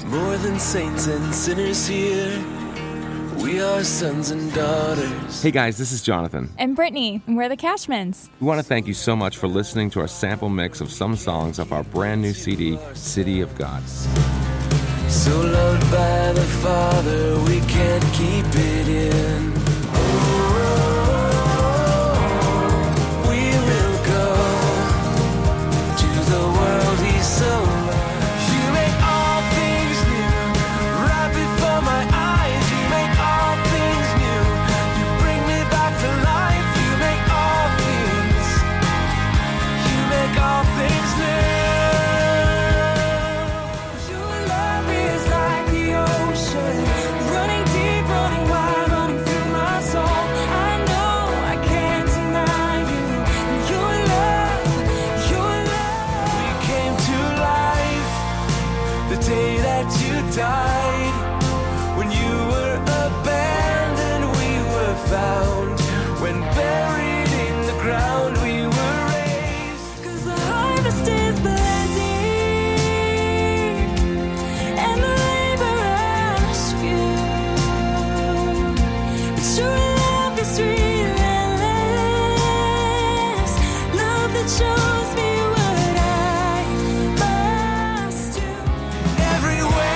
More than saints and sinners here, we are sons and daughters. Hey guys, this is Jonathan. And Brittany, and we're the Cashmans. We want to thank you so much for listening to our sample mix of some songs of our brand new CD, City of God. So loved by the Father, we can't keep it in. We will go to the world He so loved. You make all things new, right before my eyes. You make all things new. You bring me back to life. You make all things. You make all things new. Died when you were abandoned, we were found. When buried in the ground, we were raised. 'Cause the harvest is plenty and the laborers few. But your love is relentless, love that shows me what I must do. Everywhere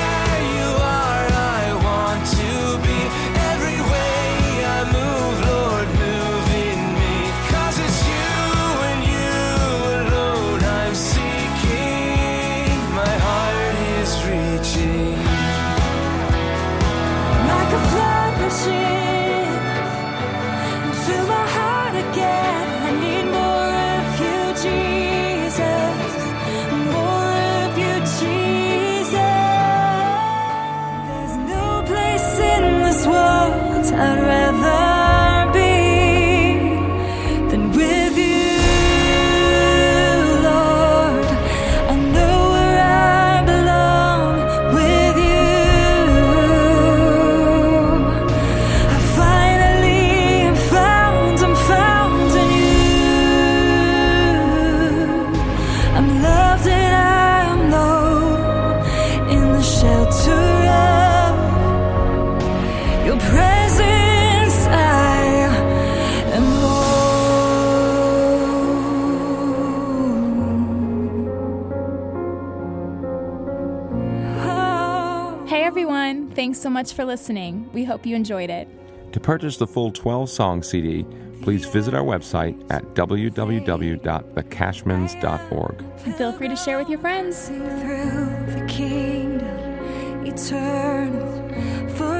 I'd rather be than with you, Lord. I know where I belong with you. I finally am found, I'm found in you. I'm loved and I am known in the shelter of your presence. Thanks so much for listening. We hope you enjoyed it. To purchase the full 12-song CD, please visit our website at www.thecashmans.org. And feel free to share with your friends. Through the kingdom eternal.